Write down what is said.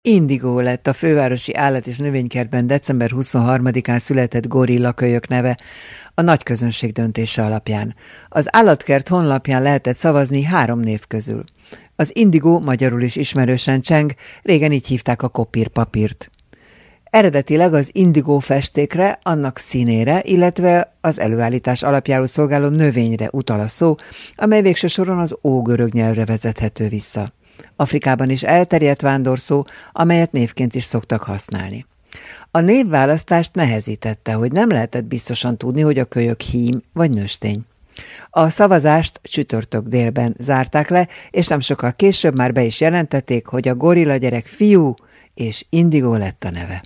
Indigo lett a fővárosi állat- és növénykertben december 23-án született gorillakölyök neve a nagy közönség döntése alapján. Az állatkert honlapján lehetett szavazni 3 név közül. Az Indigo magyarul is ismerősen cseng, régen így hívták a kopírpapírt. Eredetileg az indigo festékre, annak színére, illetve az előállítás alapjául szolgáló növényre utal a szó, amely végső soron az ógörög nyelvre vezethető vissza. Afrikában is elterjedt vándorszó, amelyet névként is szoktak használni. A névválasztást nehezítette, hogy nem lehetett biztosan tudni, hogy a kölyök hím vagy nőstény. A szavazást csütörtök délben zárták le, és nem sokkal később már be is jelentették, hogy a gorilla gyerek fiú, és Indigo lett a neve.